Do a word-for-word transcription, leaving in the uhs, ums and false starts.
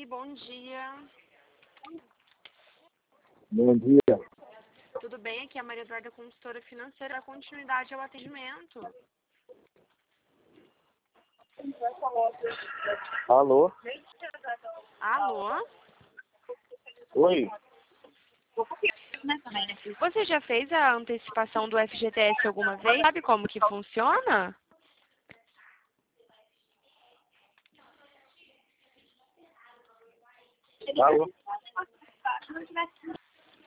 Oi, bom dia. Bom dia. Tudo bem? Aqui é a Maria Eduarda, consultora financeira. A continuidade ao atendimento. Alô? Alô? Oi? Você já fez a antecipação do F G T S alguma vez? Sabe como que funciona? Alô?